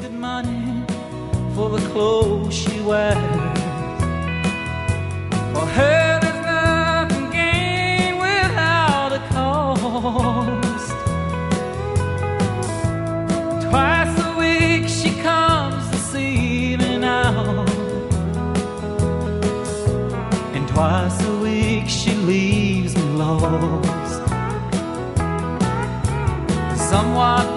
pocket money for the clothes she wears. For her there's nothing gained without a cost. Twice a week she comes to see me now, and twice a week she leaves me lost. Somewhat